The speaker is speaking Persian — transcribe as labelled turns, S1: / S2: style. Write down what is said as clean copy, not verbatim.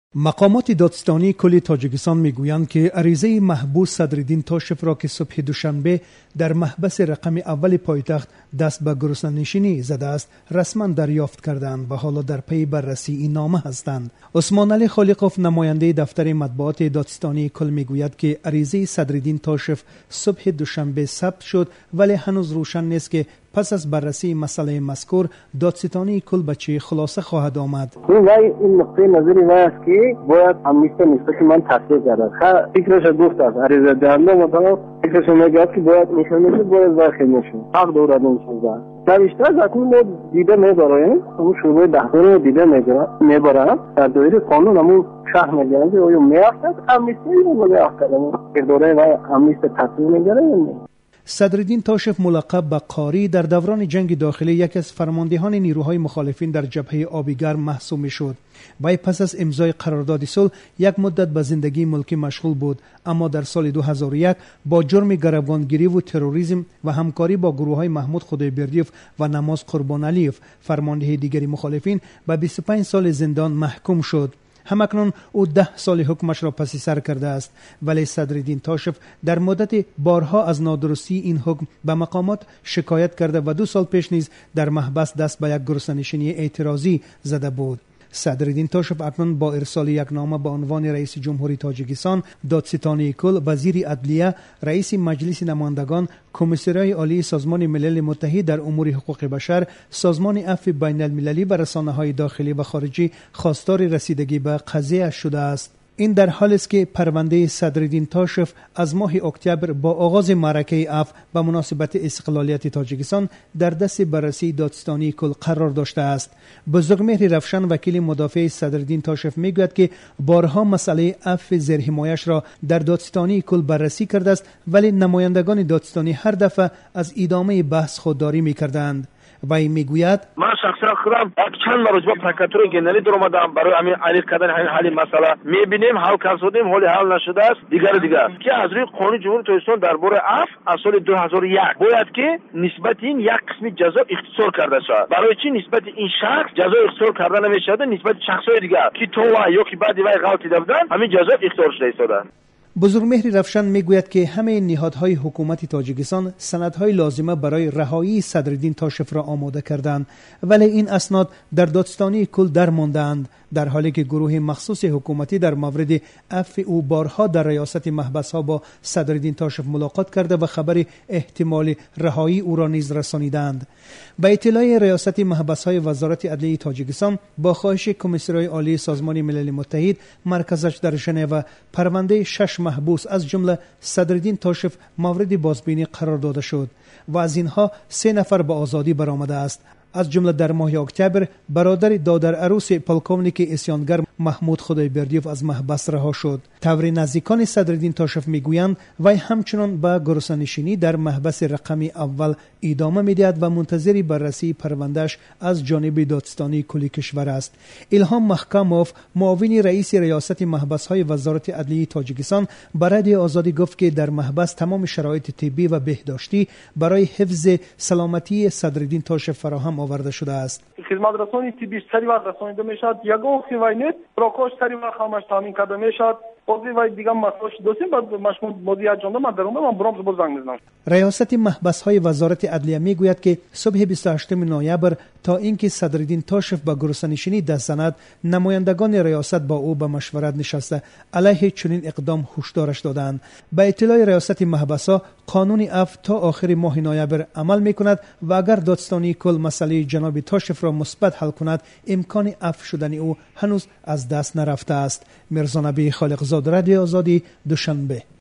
S1: مقامات دادستانی کل تاجیکستان میگویند که عریضه محبوس صدرالدین تاشف را که صبح دوشنبه در محبس رقم اول پایتخت دست به گرسنه‌نشینی زده است رسما دریافت کردند و حالا در پی بررسی این نامه هستند. عثمان علی خالقوف نماینده دفتر مطبوعات دادستانی کل میگوید که عریضه صدرالدین تاشف صبح دوشنبه ثبت شد، ولی هنوز روشن نیست که پس از بررسی مسئله مذکور دادستانی کل به چه خلاصه خواهد آمد.
S2: این نقطه نظری ما است که باید امنیستی نسبت من تصدیق گردد. فکرش گفت است عریضه دهنده مطابق فکرش میگه که باید نشون باید داخل نشون حق دارد نشون نوشته از اکنون ما دیده میبرایم اون شروع دهداری دیده میبرم در دایره قانون همون شهر میگرم که آیا میافتد امنیستی یا میافتد اداره و امنیستی تصدیق میگره یا نه.
S1: صدرالدین تاشف ملقب به قاری در دوران جنگ داخلی یکی از فرماندهان نیروهای مخالفین در جبهه آبیگرم محسوب میشد. وی پس از امضای قرارداد صلح یک مدت به زندگی ملکی مشغول بود، اما در سال 2001 با جرم گروگانگیری و تروریسم و همکاری با گروه‌های محمود خدایبردیف و نماز قربان علیف فرمانده دیگری مخالفین به 25 سال زندان محکوم شد. همکنون او 10 سال حکمش را پس سر کرده است، ولی صدرالدین تاشف در مدت بارها از نادرستی این حکم به مقامات شکایت کرده و 2 سال پیش نیز در محبس دست به یک گرسنه‌نشینی اعتراضی زده بود. صدرالدین تاشف اکنون با ارسال یک نامه به عنوان رئیس جمهوری تاجیکستان، دادستانی کل، وزیر عدلیه، رئیس مجلس نمایندگان، کمیسیونر عالی سازمان ملل متحد در امور حقوق بشر، سازمان عفو بین المللی و رسانه‌های داخلی و خارجی خواستار رسیدگی به قضیه شده است. این در حالی است که پرونده صدرالدین تاشف از ماه اکتبر با آغاز معرکه عفو به مناسبت استقلالیت تاجیکستان در دست بررسی دادستانی کل قرار داشته است. بزرگمهر رفشن وکیل مدافع صدرالدین تاشف میگوید که بارها مسئله عفو زیر حمایش را در دادستانی کل بررسی کرده است، ولی نمایندگان دادستانی هر دفعه از ادامه بحث خودداری میکردند. وی میگوید
S3: من شخصا خودم چند بار با پرکاتور گنرالی در اومدم برای همین علیق کردن همین حل مسئله میبینیم حل کردیم حل نشده است دیگر که از روی قانون جمهوری تاجیکستان درباره عفو از سال 2001 باید که نسبت این یک قسم جزا اختصار کرده شود. برای چی نسبت این شخص جزا اختصار کرده نمیشده، نسبت شخصای دیگر که تو یا که بعد وی غلطی دادن همین جزا اختصار شده است.
S1: بزرگمهر رفشن میگوید که همه نهادهای حکومت تاجیکستان سندهای لازمه برای رهایی صدرالدین تاشف را آماده کردند، ولی این اسناد در دادستانی کل در مانده‌اند، در حالی که گروه مخصوص حکومتی در مورد عفو او بارها در ریاست محبس‌ها با صدرالدین تاشف ملاقات کرده و خبر احتمال رهایی او را نیز رسانیدند. به اطلاع ریاست محبس‌های وزارت عدلیه تاجیکستان با خواهش کمیسیونر عالی سازمان ملل متحد مرکزش در ژنو پرونده 6 محبوس از جمله صدرالدین تاشف مورد بازبینی قرار داده شد و از اینها 3 نفر به آزادی برآمده است. از جمله در ماه اکتبر برادر دادر عروس پلکونیک اسیانگر محمود خدایبردیف از محبس رها شد. طور نزدیکان صدرالدین تاشف میگویند وی همچنان به گرسنه‌نشینی در محبس رقم اول ادامه میدهد و منتظر بررسی پروندهش از جانب دادستانی کل کشور است. الهام محکموف معاون رئیس ریاست محبس‌های وزارت عدلیه تاجیکستان برای آزادی گفت که در محبس تمام شرایط طبی و بهداشتی برای حفظ سلامتی صدرالدین تاشف فراهم آورده شده است.
S4: خدمات رسانی طبی سری وقت رسانیده میشد، یگان خیوینت پروکوش سری وقت همش تامین کرده میشد. وای دیگه مسئولش دوستیم بعد مشمول مدیریت جنده من درونده من برام زبر زنگ میزنم.
S1: ریاست محبس‌های وزارت عدلیه میگوید که صبح 28 نوامبر تا اینکه صدرالدین تاشف با گرسنه‌نشینی دست زند، نمایندگان ریاست با او به مشورت نشسته علیه چنین اقدام هشدارش دادند. به اطلاع ریاست محبس‌ها قانون عفو تا آخر ماه نوامبر عمل میکند و اگر دادستانی کل مسئله جناب تاشف را مثبت حل کند، امکان عفو شدن او هنوز از دست نرفته است. میرزا نبی خالقزاد، رادیو آزادی، دوشنبه.